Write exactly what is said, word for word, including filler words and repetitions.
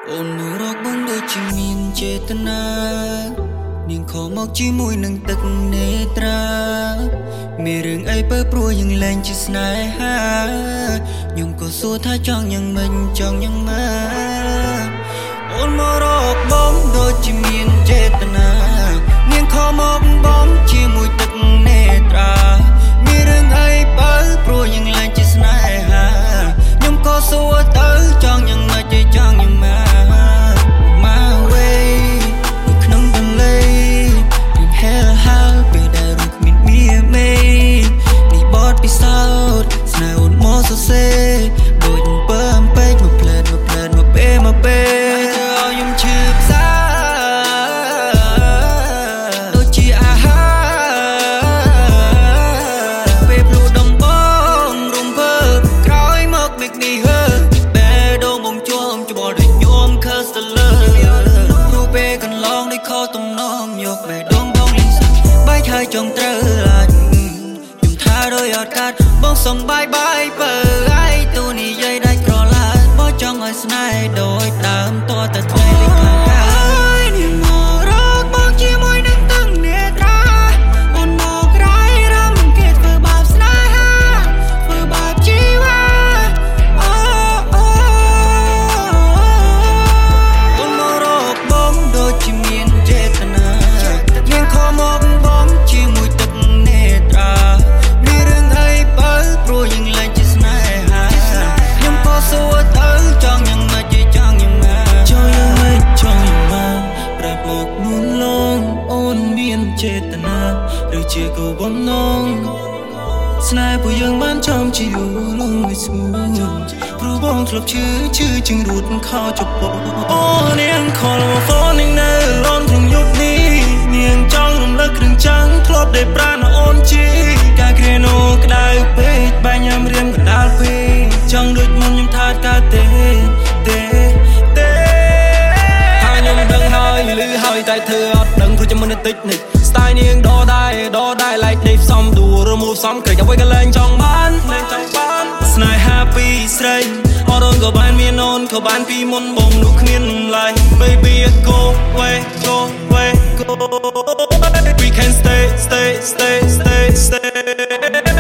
អូននៅរកបងដូចជាមានចេតនានាងខំមកជាមួយនឹងទឹកនេត្រាមានរឿងអីបើព្រោះយើងលែងជាស្នេហាខ្ញុំក៏សួរថាចង់យ៉ាងមិនចង់យ៉ាងម៉េចអូនមករកបងដូចជាមានចេតនានាងខំមកបងជាមួយទឹកនេត្រាមានរឿងអីបើព្រោះយើងលែងជាស្នេហាខ្ញុំក៏សួរទៅចង់យ៉ាងម៉េចចង់យ៉ាងម៉េចពិសោធន៍ស្នេហ៍អូនមកសរសេរដូចពើអំពេចមកផ្លែតមកផ្លែតមកពេលមកពេលធ្វើឲ្យខ្ញុំឈឺផ្សាដូចជាអាហារពេលភ្លូដំបងរំភើបក្រោយមក make me hurt បែដងបងជួមច្បល់ដូចញោម curse the love រូបពេលកន្លងដូចខទំនងយកបែដងបងលីសាបែកហើយចង់ត្រូវឡាច់ដោយអត់កាត់បងសុំបាយបាយបើឲ្យទូនិយាយដាច់ក្រឡាបងចង់ឲ្យស្នេហ៍ដូចដើមតតែថ្លៃលេខខាងកាយនាងមករកបងជាមួយនឹងទឹកនេត្រាអូនមកក្រៃរំគេធ្វើបាបស្នេហាធ្វើបាបជីវ៉ាអូអូអូនមករកបងដូចជាមានចេតនានាងខំមកបងជាមួយទឹកនេត្រាព្រោះយើងលែងជាស្នេហាខ្ញុំក៏សួរទៅចង់យ៉ាងម៉េចចង់យ៉ាងម៉េចចង់យ៉ាងម៉េចចង់យ៉ាងម៉េចប្រាប់មកនួនឡងអូនមានចេតនាឬជាគោលបំណងស្នេហ៍ពួកយើងបានចំជាយូរលងឲ្យស្ងួនព្រោះបងធ្លាប់ឈឺឈឺជាងរូតខោចពោអូនាង call my phone នាងនៅឡនក្នុងយប់នេះនាងចង់រំលឹករឿងចាំងធ្លាប់ដែលប្រាណអូនជីការគ្រាណូក្តៅពេកបាញ់ញ៉ាំរៀមកណ្ដាលពេកចង់ដូចមុនខ្ញុំថាកើតទេទេទេហើយខ្ញុំដឹងហើយឮហើយតែធ្វើអត់ដឹងព្រោះចាំមិនតិចនេះ style នាងដដែរដដែរ like ដេកសំដួលរមូលសំក្រែងអ្វីក៏លែងចង់បានលែងចង់បានស្នេហាពីស្រីអរក៏បានមានអូនក៏បានពីមុនបងនោះគ្មានឡើយ baby go away go away go we can stay stay stay stay stay